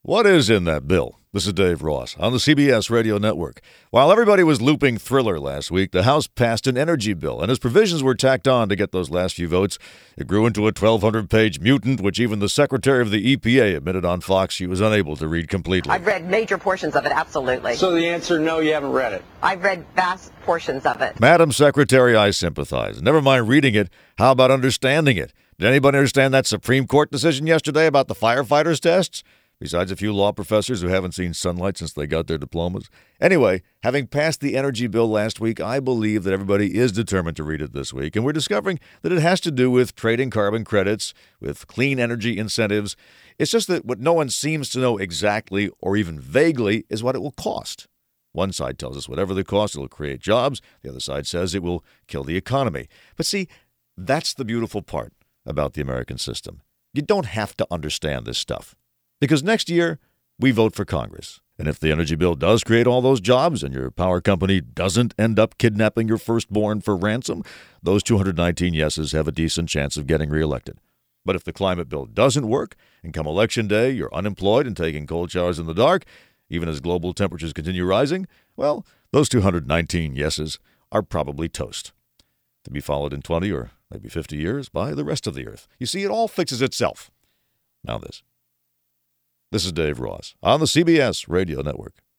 What is in that bill? This is Dave Ross on the CBS Radio Network. While everybody was looping Thriller last week, the House passed an energy bill, and as provisions were tacked on to get those last few votes, it grew into a 1,200-page mutant, which even the Secretary of the EPA admitted on Fox she was unable to read completely. I've read major portions of it, absolutely. So the answer, no, you haven't read it. I've read vast portions of it. Madam Secretary, I sympathize. Never mind reading it, how about understanding it? Did anybody understand that Supreme Court decision yesterday about the firefighters' tests? Besides a few law professors who haven't seen sunlight since they got their diplomas. Anyway, having passed the energy bill last week, I believe that everybody is determined to read it this week. And we're discovering that it has to do with trading carbon credits, with clean energy incentives. It's just that what no one seems to know exactly or even vaguely is what it will cost. One side tells us whatever the cost, it'll create jobs. The other side says it will kill the economy. But see, that's the beautiful part about the American system. You don't have to understand this stuff. Because next year, we vote for Congress. And if the energy bill does create all those jobs and your power company doesn't end up kidnapping your firstborn for ransom, those 219 yeses have a decent chance of getting reelected. But if the climate bill doesn't work, and come election day, you're unemployed and taking cold showers in the dark, even as global temperatures continue rising, well, those 219 yeses are probably toast. To be followed in 20 or maybe 50 years by the rest of the earth. You see, it all fixes itself. Now this. This is Dave Ross on the CBS Radio Network.